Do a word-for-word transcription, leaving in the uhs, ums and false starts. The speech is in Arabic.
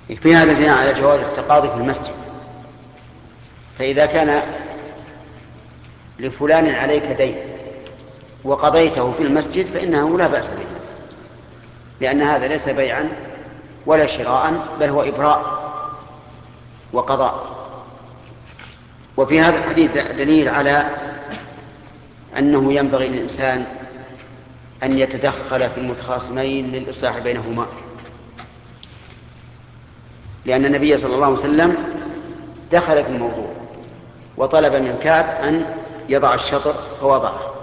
في هذا دليل على جواز التقاضي في المسجد. فإذا كان لفلان عليك دين وقضيته في المسجد فإنه لا بأس به، لأن هذا ليس بيعا ولا شراء، بل هو إبراء وقضاء. وفي هذا الحديث دليل على أنه ينبغي للإنسان أن يتدخل في المتخاصمين للإصلاح بينهما، لأن النبي صلى الله عليه وسلم دخل في الموضوع وطلب من كعب أن يضع الشطر فوضعه.